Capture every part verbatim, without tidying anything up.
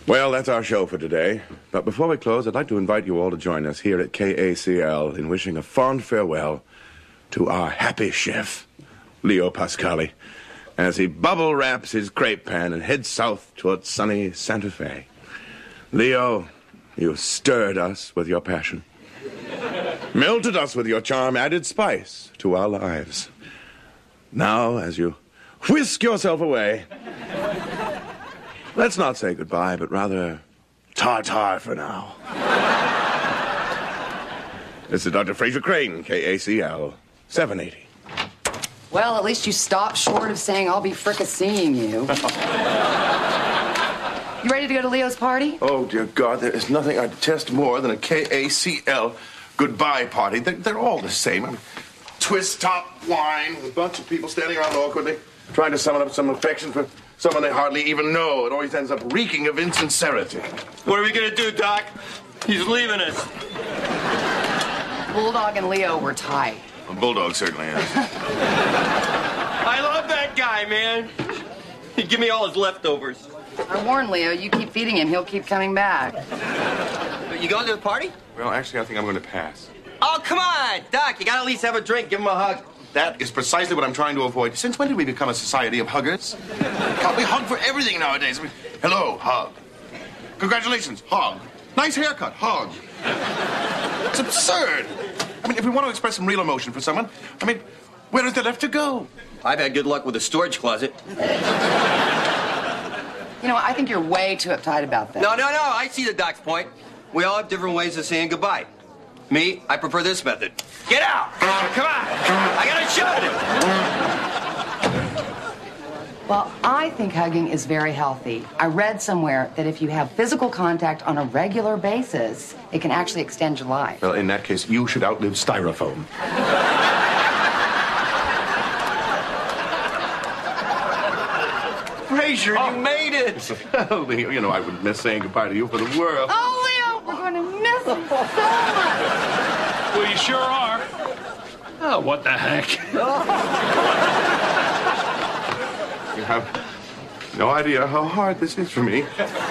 Well, that's our show for today. But before we close, I'd like to invite you all to join us here at K A C L in wishing a fond farewell to our happy chef, Leo Pascali, as he bubble wraps his crepe pan and heads south towards sunny Santa Fe. Leo, you stirred us with your passion, melted us with your charm, added spice to our lives. Now, as you whisk yourself away, let's not say goodbye, but rather tar-tar for now. This is Doctor Fraser Crane, K A C L, seven eighty. Well, at least you stopped short of saying I'll be fricasseeing you. You ready to go to Leo's party? Oh, dear God, there is nothing I detest more than a K A C L goodbye party. They're, they're all the same. I mean, twist-top wine with a bunch of people standing around awkwardly, trying to summon up some affection for someone they hardly even know. It always ends up reeking of insincerity. What are we gonna do, Doc? He's leaving us. Bulldog and Leo were tight. A bulldog certainly is. I love that guy, man. He'd give me all his leftovers. I warned Leo, you keep feeding him, he'll keep coming back. But you going to the party? Well, actually, I think I'm going to pass. Oh, come on, Doc. You gotta at least have a drink. Give him a hug. That is precisely what I'm trying to avoid. Since when did we become a society of huggers? Can't we hug for everything nowadays? I mean, hello, hug. Congratulations, hug. Nice haircut, hug. It's absurd. I mean, if we want to express some real emotion for someone, I mean, where is there left to go? I've had good luck with the storage closet. You know, I think you're way too uptight about that. No, no, no. I see the Doc's point. We all have different ways of saying goodbye. Me, I prefer this method. Get out! Come on! I gotta show you! Well, I think hugging is very healthy. I read somewhere that if you have physical contact on a regular basis, it can actually extend your life. Well, in that case, you should outlive styrofoam. Fraser, oh. You made it! Oh, Leo, you know I wouldn't miss saying goodbye to you for the world. Oh, Leo, we're going to miss you so much. Well, you sure are. Oh, what the heck? You have no idea how hard this is for me.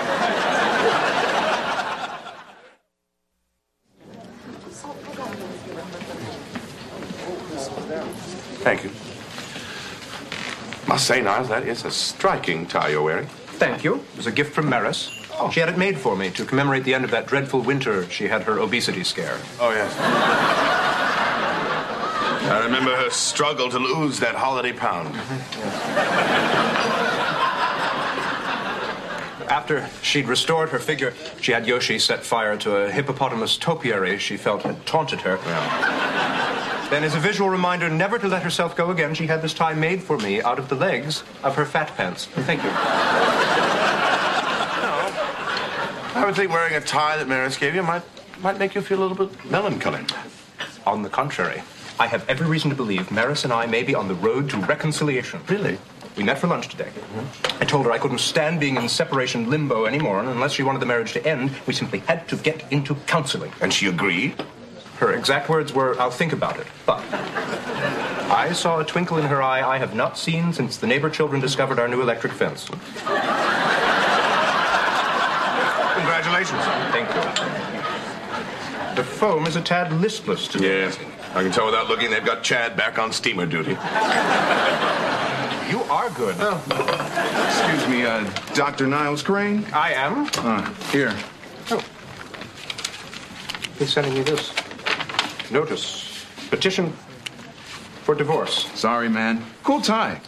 Thank you. Must say, Niles, that is a striking tie you're wearing. Thank you. It was a gift from Maris. Oh. She had it made for me to commemorate the end of that dreadful winter she had her obesity scare. Oh, yes. I remember her struggle to lose that holiday pound. After she'd restored her figure, she had Yoshi set fire to a hippopotamus topiary she felt had taunted her. Yeah. Then, as a visual reminder never to let herself go again, she had this tie made for me out of the legs of her fat pants. Thank you. I would think wearing a tie that Maris gave you might might make you feel a little bit melancholy. On the contrary, I have every reason to believe Maris and I may be on the road to reconciliation. Really? We met for lunch today. Mm-hmm. I told her I couldn't stand being in separation limbo anymore, and unless she wanted the marriage to end, we simply had to get into counseling. And she agreed? Her exact words were, "I'll think about it." But I saw a twinkle in her eye I have not seen since the neighbor children discovered our new electric fence. Congratulations. Thank you. The foam is a tad listless today. Yes. I can tell without looking they've got Chad back on steamer duty. You are good. Oh. Excuse me, uh, Doctor Niles Crane? I am. Uh, here. Oh. He's sending me this. Notice. Petition for divorce. Sorry, man. Cool tie.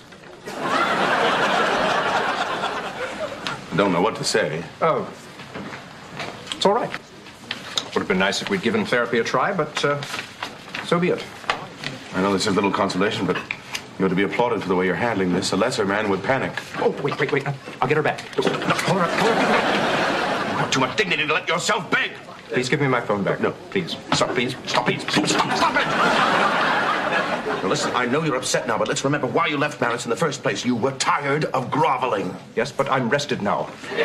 I don't know what to say. Oh. It's all right. Would have been nice if we'd given therapy a try, but uh, so be it. I know this is little consolation, but you're to be applauded for the way you're handling this. A lesser man would panic. Oh, wait, wait, wait. I'll get her back. No, hold her up, hold her up. You have too much dignity to let yourself beg. Please give me my phone back. No. Please. Stop, please. Stop, please. Please, stop, stop it! Now, listen, I know you're upset now, but let's remember why you left Maris in the first place. You were tired of groveling. Yes, but I'm rested now.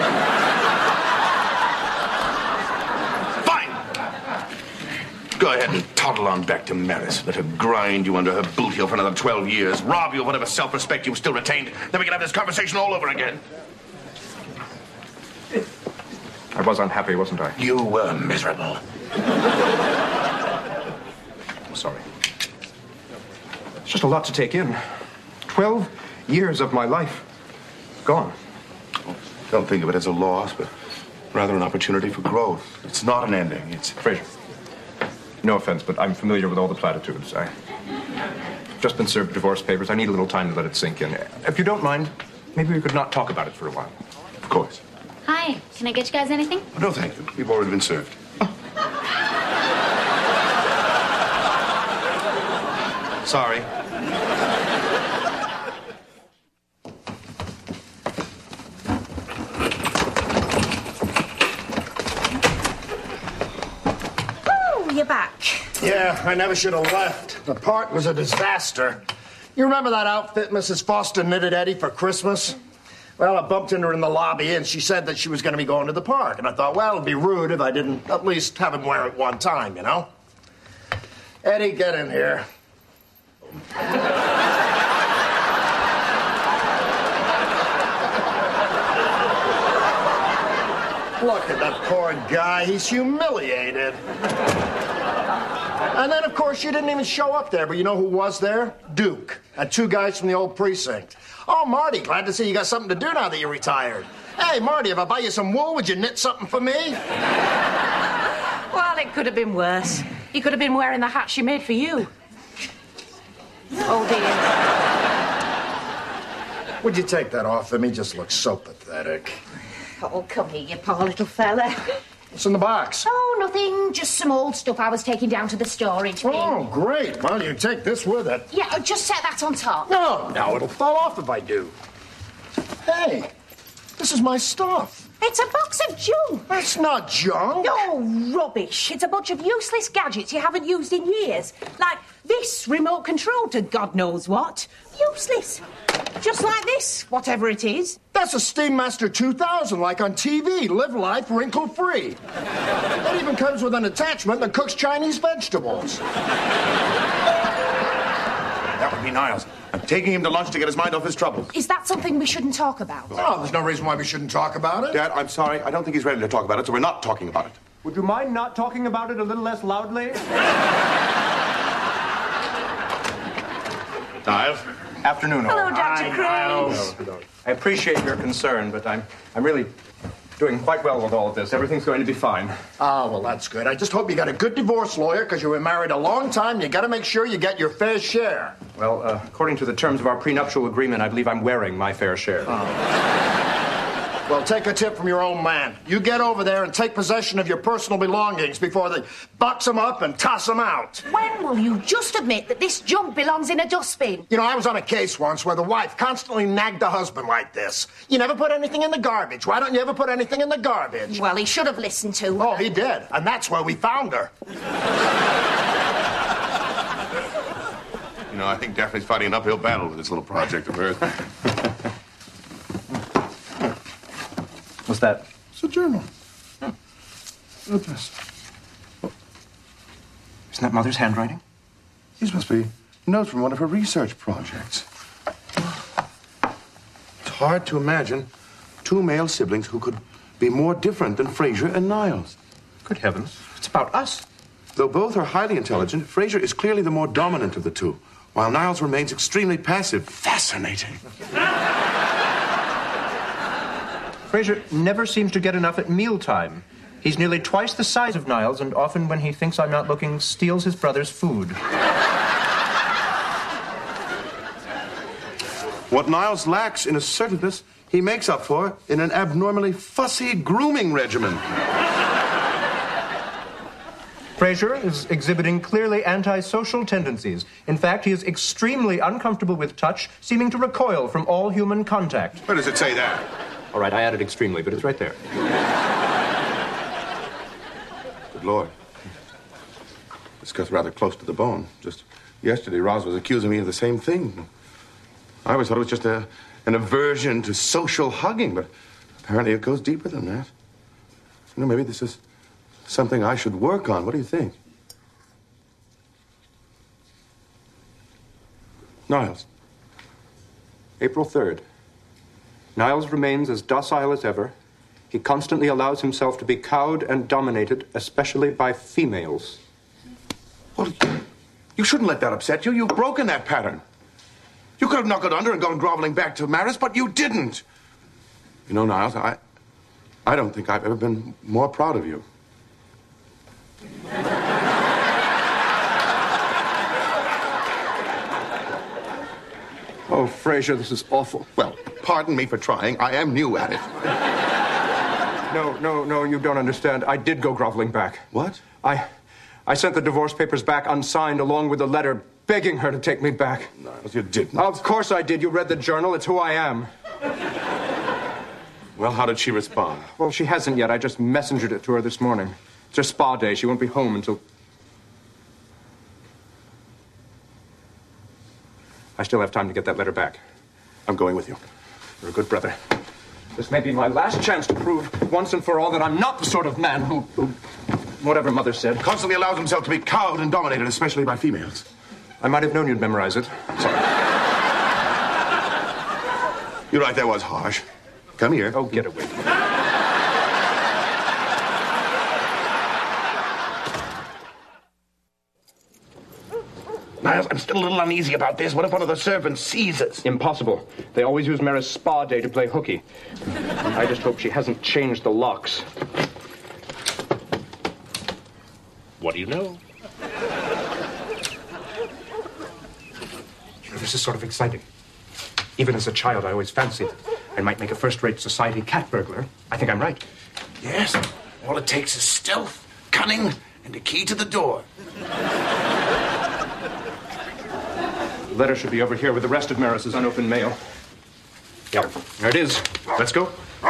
Fine! Go ahead and toddle on back to Maris. Let her grind you under her boot heel for another twelve years, rob you of whatever self-respect you still retained. Then we can have this conversation all over again. I was unhappy, wasn't I? You were miserable. I'm sorry. It's just a lot to take in. Twelve years of my life gone. Don't think of it as a loss, but rather an opportunity for growth. It's not an ending. It's... Fraser, no offense, but I'm familiar with all the platitudes. I've just been served divorce papers. I need a little time to let it sink in. If you don't mind, maybe we could not talk about it for a while. Of course. Hi, can I get you guys anything? Oh, no, thank you. We've already been served. Sorry. Oh, you're back. Yeah, I never should have left. The park was a disaster. You remember that outfit Missus Foster knitted Eddie for Christmas? Well, I bumped into her in the lobby, and she said that she was going to be going to the park. And I thought, well, it'd be rude if I didn't at least have him wear it one time, you know? Eddie, get in here. Look at that poor guy. He's humiliated. And then, of course, you didn't even show up there, but you know who was there? Duke, and two guys from the old precinct. Oh, Marty, glad to see you got something to do now that you're retired. Hey, Marty, if I buy you some wool, would you knit something for me? Well, it could have been worse. You could have been wearing the hat she made for you. Oh, dear. Would you take that off of me? Just looks so pathetic. Oh, come here, you poor little fella. What's in the box? Oh, nothing. Just some old stuff I was taking down to the storage bin. Oh, great. Well, you take this with it. Yeah, just set that on top. No, no, it'll fall off if I do. Hey, this is my stuff. It's a box of junk. That's not junk. Oh, rubbish. It's a bunch of useless gadgets you haven't used in years. Like this remote control to God knows what. Useless. Just like this, whatever it is. That's a Steam Master two thousand, like on T V. Live life wrinkle-free. It even comes with an attachment that cooks Chinese vegetables. That would be Niles. I'm taking him to lunch to get his mind off his troubles. Is that something we shouldn't talk about? Oh, there's no reason why we shouldn't talk about it. Dad, I'm sorry. I don't think he's ready to talk about it, so we're not talking about it. Would you mind not talking about it a little less loudly? Niles? Afternoon, Hello, all. Doctor Crane. I appreciate your concern, but I'm I'm really doing quite well with all of this. Everything's going to be fine. Oh, well, that's good. I just hope you got a good divorce lawyer, because you were married a long time. You got to make sure you get your fair share. Well, uh, according to the terms of our prenuptial agreement, I believe I'm wearing my fair share. Oh. Well, take a tip from your old man. You get over there and take possession of your personal belongings before they box them up and toss them out. When will you just admit that this junk belongs in a dustbin? You know, I was on a case once where the wife constantly nagged the husband like this. You never put anything in the garbage. Why don't you ever put anything in the garbage? Well, he should have listened to her. Oh, he did. And that's where we found her. You know, I think Daphne's fighting an uphill battle with this little project of hers. What's that? It's a journal. Yeah. Look at this. Isn't that Mother's handwriting? These must be notes from one of her research projects. It's hard to imagine two male siblings who could be more different than Fraser and Niles. Good heavens. It's about us. Though both are highly intelligent, Fraser is clearly the more dominant of the two, while Niles remains extremely passive. Fascinating. Fraser never seems to get enough at mealtime. He's nearly twice the size of Niles, and often when he thinks I'm not looking, steals his brother's food. What Niles lacks in assertiveness, he makes up for in an abnormally fussy grooming regimen. Fraser is exhibiting clearly antisocial tendencies. In fact, he is extremely uncomfortable with touch, seeming to recoil from all human contact. Where does it say that? All right, I added extremely, but it's right there. Good Lord. This cuts rather close to the bone. Just yesterday, Roz was accusing me of the same thing. I always thought it was just a, an aversion to social hugging, but apparently it goes deeper than that. You know, maybe this is something I should work on. What do you think? Niles. April third. Niles remains as docile as ever. He constantly allows himself to be cowed and dominated, especially by females. Well, you shouldn't let that upset you. You've broken that pattern. You could have knuckled under and gone groveling back to Maris, but you didn't. You know, Niles, I, I don't think I've ever been more proud of you. Oh, Fraser, this is awful. Well, pardon me for trying. I am new at it. No, no, no, you don't understand. I did go groveling back. What? I, I sent the divorce papers back unsigned along with a letter begging her to take me back. Niles, you didn't. Of course I did. You read the journal. It's who I am. Well, how did she respond? Well, she hasn't yet. I just messengered it to her this morning. It's her spa day. She won't be home until... I still have time to get that letter back. I'm going with you. You're a good brother. This may be my last chance to prove once and for all that I'm not the sort of man who... who whatever Mother said. Constantly allows himself to be cowed and dominated, especially by females. I might have known you'd memorize it. Sorry. You're right, that was harsh. Come here. Oh, get away. Niles, I'm still a little uneasy about this. What if one of the servants sees us? Impossible. They always use Mara's spa day to play hooky. I just hope she hasn't changed the locks. What do you know? You know, this is sort of exciting. Even as a child, I always fancied I might make a first-rate society cat burglar. I think I'm right. Yes. All it takes is stealth, cunning, and a key to the door. The letter should be over here with the rest of Maris's unopened mail. Yep, there it is. Let's go.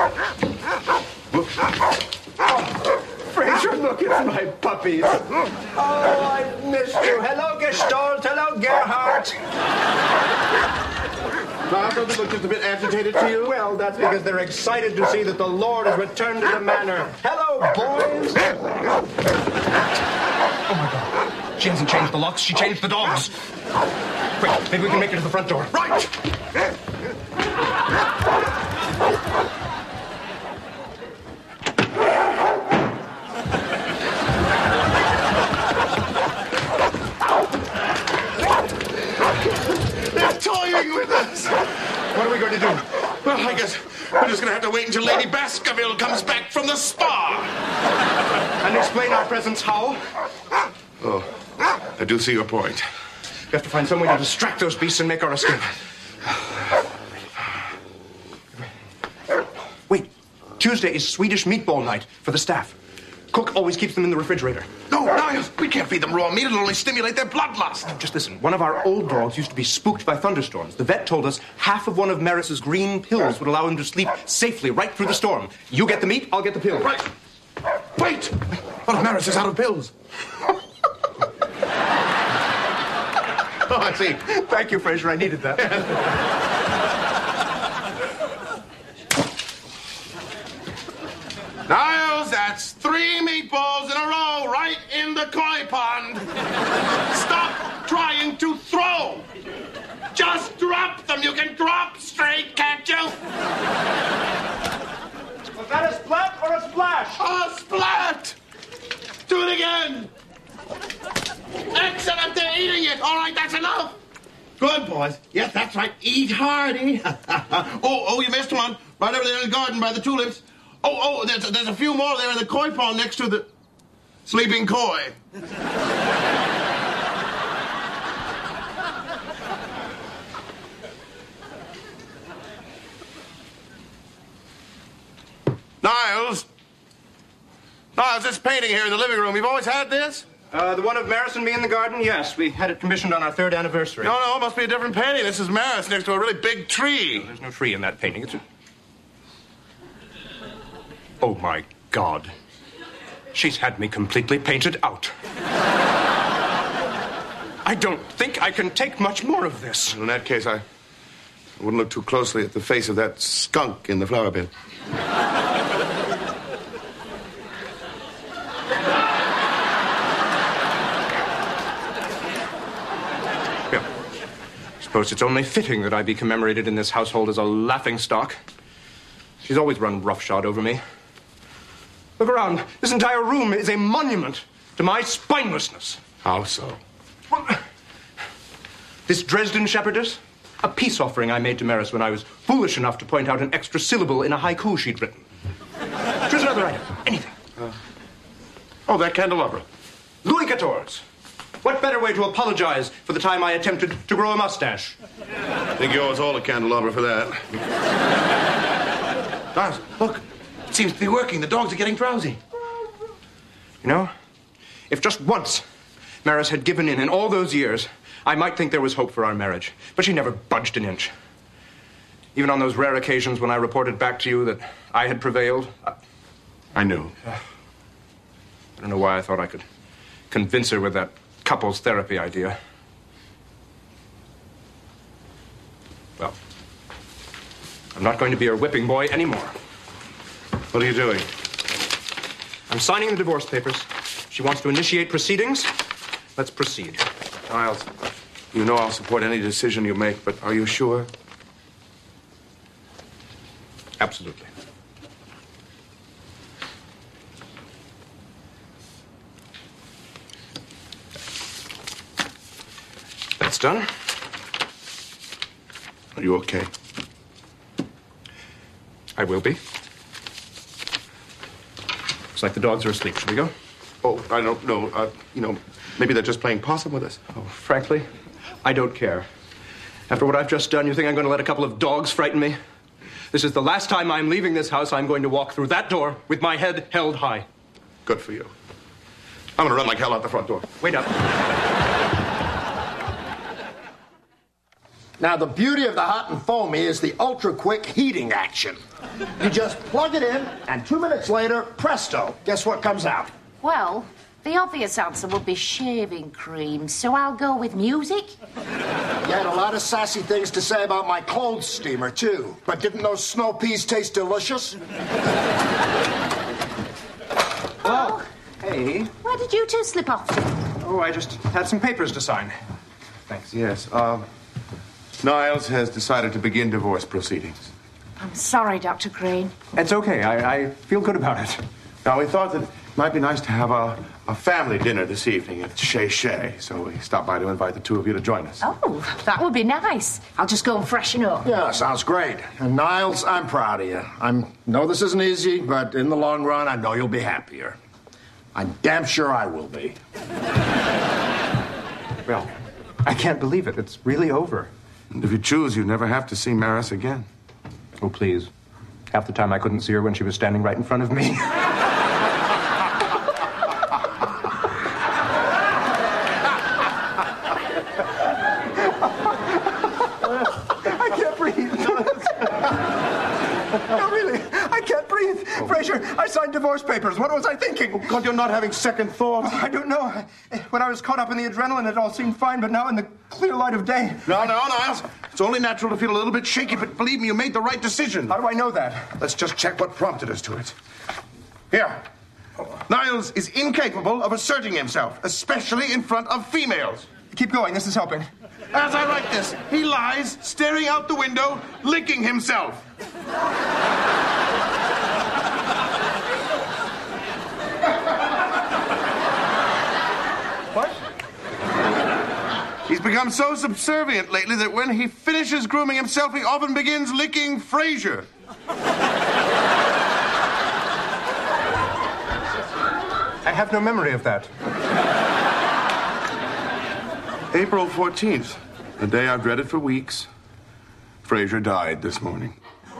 Fraser, look, it's my puppies. Oh, I missed you. Hello, Gestalt. Hello, Gerhardt. Niles, doesn't it look just a bit agitated to you? Well, that's because they're excited to see that the Lord has returned to the manor. Hello, boys. Oh, my God. She hasn't changed the locks. She changed the dogs. Quick, maybe we can make it to the front door. Right! They're toying with us! What are we going to do? Well, I guess we're just going to have to wait until Lady Baskerville comes back from the spa. And explain our presence how? Oh, I do see your point. We have to find some way to distract those beasts and make our escape. Wait, Tuesday is Swedish meatball night for the staff. Cook always keeps them in the refrigerator. No, Niles, we can't feed them raw meat. It'll only stimulate their bloodlust. Just listen, one of our old dogs used to be spooked by thunderstorms. The vet told us half of one of Maris's green pills would allow him to sleep safely right through the storm. You get the meat, I'll get the pills. Right. Wait! What if Maris is out of pills? Oh, I see. Thank you, Fraser. I needed that. Niles, that's three meatballs in a row right in the koi pond. Stop trying to throw. Just drop them. You can drop straight, can't you? Was that a splat or a splash? A splat! Do it again. Excellent, they're eating it. All right, that's enough. Good, boys. Yes, that's right. Eat hearty. oh, oh, you missed one. Right over there in the garden by the tulips. Oh, oh, there's, there's a few more there in the koi pond next to the sleeping koi. Niles. Niles, this painting here in the living room, you've always had this? Uh, the one of Maris and me in the garden? Yes, we had it commissioned on our third anniversary. No, no, it must be a different painting. This is Maris next to a really big tree. No, there's no tree in that painting. It's a... Oh, my God. She's had me completely painted out. I don't think I can take much more of this. In that case, I wouldn't look too closely at the face of that skunk in the flower bed. I suppose it's only fitting that I be commemorated in this household as a laughingstock. She's always run roughshod over me. Look around. This entire room is a monument to my spinelessness. How so? Well, this Dresden shepherdess, a peace offering I made to Maris when I was foolish enough to point out an extra syllable in a haiku she'd written. Choose another item. Anything. Uh, oh, that candelabra. Louis the fourteenth. What better way to apologize for the time I attempted to grow a mustache? I think you owe us all a candelabra for that. Niles, look. It seems to be working. The dogs are getting drowsy. You know, if just once Maris had given in in all those years, I might think there was hope for our marriage. But she never budged an inch. Even on those rare occasions when I reported back to you that I had prevailed. I, I knew. I don't know why I thought I could convince her with that couples therapy idea. Well, I'm not going to be her whipping boy anymore. What are you doing? I'm signing the divorce papers. She wants to initiate proceedings. Let's proceed. Niles, you know I'll support any decision you make, but are you sure? Absolutely. That's done. Are you okay? I will be. Looks like the dogs are asleep. Should we go? Oh, I don't know. Uh, you know, maybe they're just playing possum with us. Oh, frankly, I don't care. After what I've just done, you think I'm going to let a couple of dogs frighten me? This is the last time I'm leaving this house. I'm going to walk through that door with my head held high. Good for you. I'm going to run like hell out the front door. Wait up. Now, the beauty of the hot and foamy is the ultra-quick heating action. You just plug it in, and two minutes later, presto, guess what comes out? Well, the obvious answer would be shaving cream, so I'll go with music. You had a lot of sassy things to say about my clothes steamer, too. But didn't those snow peas taste delicious? Oh, hey. Where did you two slip off to? Oh, I just had some papers to sign. Thanks. Yes, um, Niles has decided to begin divorce proceedings. I'm sorry, Doctor Crane. It's okay. I, I feel good about it. Now, we thought that it might be nice to have a, a family dinner this evening at Chez Chez, so we stopped by to invite the two of you to join us. Oh, that would be nice. I'll just go and freshen up. Yeah, sounds great. And Niles, I'm proud of you. I know this isn't easy, but in the long run, I know you'll be happier. I'm damn sure I will be. Well, I can't believe it. It's really over. And if you choose, you never have to see Maris again. Oh, please. Half the time I couldn't see her when she was standing right in front of me. I can't breathe. No, really, I can't breathe. Oh. Fraser, I signed divorce papers. What was I thinking? Oh, God, you're not having second thoughts. I don't know. When I was caught up in the adrenaline, it all seemed fine, but now in the clear light of day... No, no, Niles. It's only natural to feel a little bit shaky, but believe me, you made the right decision. How do I know that? Let's just check what prompted us to it. Here. Niles is incapable of asserting himself, especially in front of females. Keep going. This is helping. As I write this, he lies staring out the window, licking himself. What? He's become so subservient lately that when he finishes grooming himself, he often begins licking Fraser. I have no memory of that. April fourteenth, the day I've dreaded for weeks. Fraser died this morning.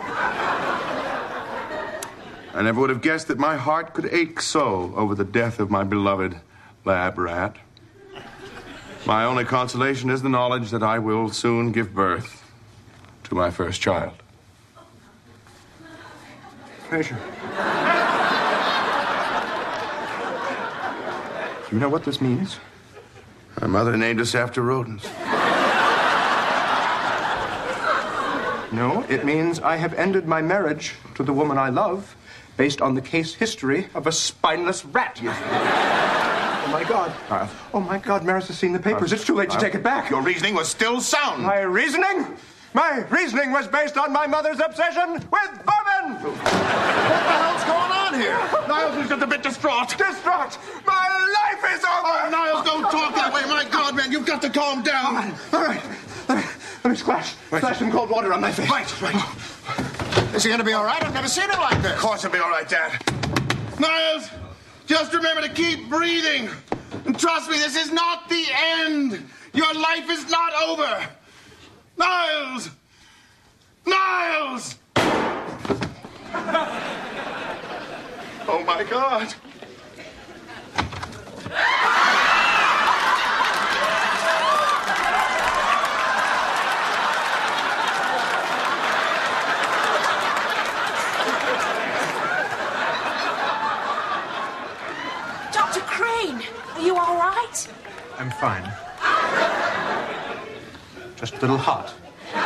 I never would have guessed that my heart could ache so over the death of my beloved lab rat. My only consolation is the knowledge that I will soon give birth to my first child. Fraser. Do you know what this means? My mother named us after rodents. No, it means I have ended my marriage to the woman I love based on the case history of a spineless rat. Yes. Oh, my God. Uh, oh, my God, Maris has seen the papers. Uh, it's too late to uh, take it back. Your reasoning was still sound. My reasoning? My reasoning was based on my mother's obsession with bourbon! What the hell's going on on here? Niles is just a bit distraught. Distraught? My life is over! Oh, Niles, don't talk that way. My God, man, you've got to calm down. All right, all right. Let me, let me splash. Right. Splash some cold water on my face. Right, right. Is he going to be all right? I've never seen him like this. Of course he'll be all right, Dad. Niles, just remember to keep breathing. And trust me, this is not the end. Your life is not over. Niles! Niles! Oh, my God. Doctor Crane, are you all right? I'm fine. Just a little hot.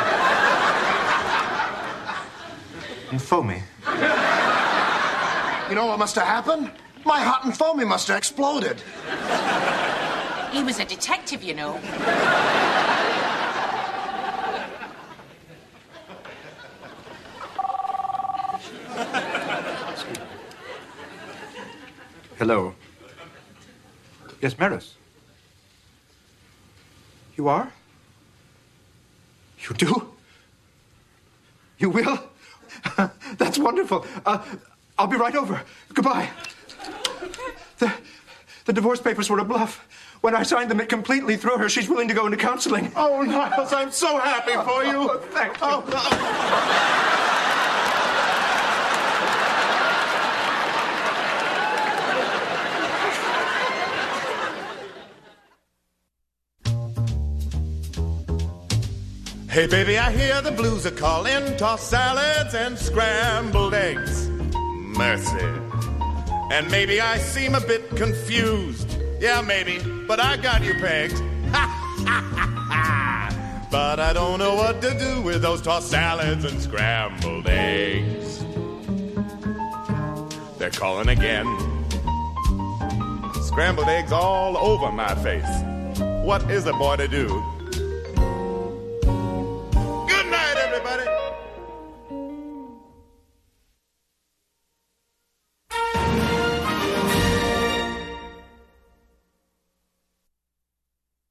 And foamy. You know what must have happened? My hot and foamy must have exploded. He was a detective, you know. Hello. Yes, Maris. You are? You do? You will? That's wonderful. Uh, I'll be right over. Goodbye. The, the divorce papers were a bluff. When I signed them, it completely threw her. She's willing to go into counseling. Oh, Niles, I'm so happy for you. Oh, thank you. Oh, oh. Hey, baby, I hear the blues are calling. Tossed salads and scrambled eggs. Mercy. And maybe I seem a bit confused. Yeah, maybe, but I got you pegged. But I don't know what to do with those tossed salads and scrambled eggs. They're calling again. Scrambled eggs all over my face. What is a boy to do?